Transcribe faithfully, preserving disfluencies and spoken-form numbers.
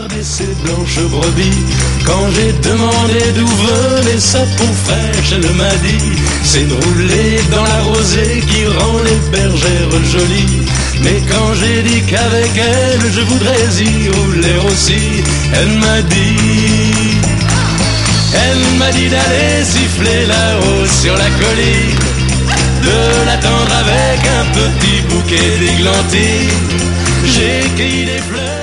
garder ses blanches brebis. Quand j'ai demandé d'où venait sa peau fraîche, elle m'a dit: c'est de rouler dans la rosée qui rend les bergères jolies. Mais quand j'ai dit qu'avec elle je voudrais y rouler aussi, elle m'a dit, elle m'a dit d'aller siffler là-haut sur la colline, de l'attendre avec un petit bouquet d'églantines. J'ai cueilli des fleurs.